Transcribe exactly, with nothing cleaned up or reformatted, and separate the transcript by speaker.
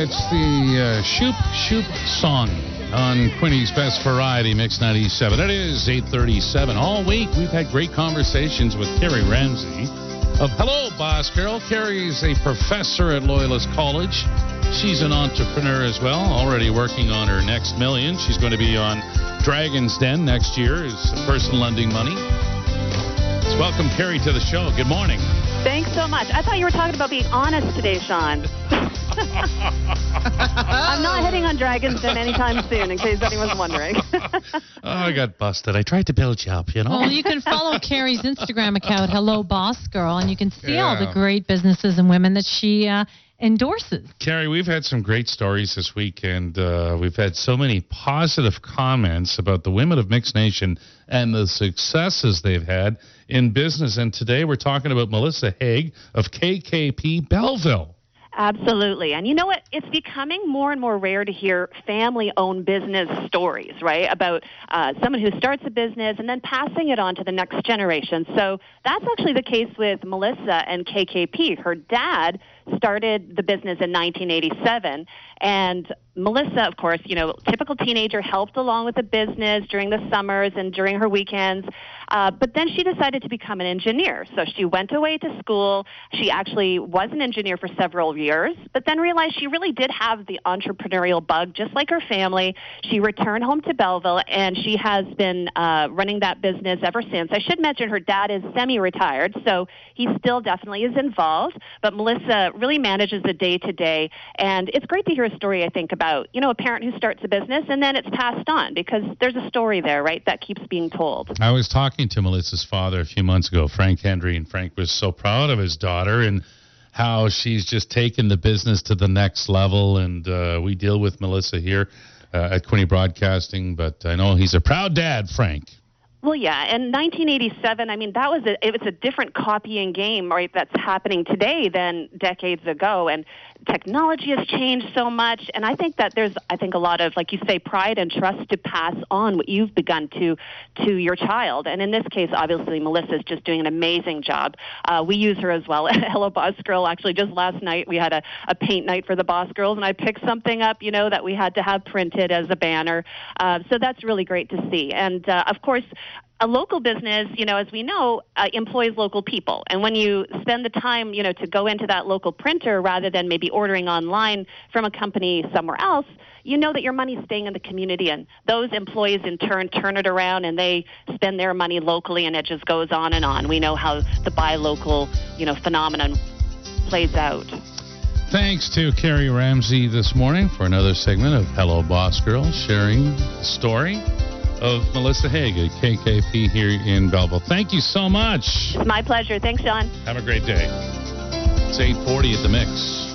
Speaker 1: it's the uh, Shoop Shoop song on Quinny's Best Variety Mix ninety-seven. It is eight thirty-seven. All week, we've had great conversations with Carrie Ramsey of Hello, Boss Girl. Carrie's a professor at Loyalist College. She's an entrepreneur as well, already working on her next million. She's going to be on Dragon's Den next year as personal lending money. Let's welcome Carrie to the show. Good morning.
Speaker 2: Thanks so much. I thought you were talking about being honest today, Sean. I'm not heading on Dragon's Den anytime soon, in case anyone's wondering.
Speaker 1: Oh, I got busted. I tried to build you up, you know.
Speaker 3: Well, you can follow Carrie's Instagram account, Hello Boss Girl, and you can see
Speaker 1: Yeah.
Speaker 3: all the great businesses and women that she uh, endorses.
Speaker 1: Carrie, we've had some great stories this week, and uh, we've had so many positive comments about the women of Mix Nation and the successes they've had in business. And today we're talking about Melissa Haig of K K P Belleville.
Speaker 2: Absolutely. And you know what? It's becoming more and more rare to hear family-owned business stories, right, about uh, someone who starts a business and then passing it on to the next generation. So that's actually the case with Melissa and K K P. Her dad started the business in nineteen eighty-seven, and Melissa, of course, you know, typical teenager, helped along with the business during the summers and during her weekends. Uh, but then she decided to become an engineer. So she went away to school. She actually was an engineer for several years, but then realized she really did have the entrepreneurial bug, just like her family. She returned home to Belleville, and she has been uh, running that business ever since. I should mention her dad is semi-retired, so he still definitely is involved. But Melissa really manages the day-to-day, and it's great to hear a story, I think, about, you know, a parent who starts a business and then it's passed on, because there's a story there, right, that keeps being told.
Speaker 1: I was talking to Melissa's father a few months ago, Frank Hendry, and Frank was so proud of his daughter and how she's just taken the business to the next level. And uh, we deal with Melissa here uh, at Quinny Broadcasting, but I know he's a proud dad, Frank.
Speaker 2: Well, yeah, and nineteen eighty-seven, I mean, that was a, it was a different copying game, right, that's happening today than decades ago, and technology has changed so much, and I think that there's, I think, a lot of, like you say, pride and trust to pass on what you've begun to to your child, and in this case, obviously, Melissa's just doing an amazing job. Uh, we use her as well. Hello, Boss Girl. Actually, just last night, we had a, a paint night for the Boss Girls, and I picked something up, you know, that we had to have printed as a banner, uh, so that's really great to see, and, uh, of course, a local business, you know, as we know, uh, employs local people. And when you spend the time, you know, to go into that local printer rather than maybe ordering online from a company somewhere else, you know that your money's staying in the community. And those employees, in turn, turn it around and they spend their money locally, and it just goes on and on. We know how the buy local, you know, phenomenon plays out.
Speaker 1: Thanks to Carrie Ramsey this morning for another segment of Hello Boss Girl, sharing the story of Melissa Haig at K K P here in Belleville. Thank you so much.
Speaker 2: It's my pleasure. Thanks, Sean.
Speaker 1: Have a great day. It's eight forty at the Mix.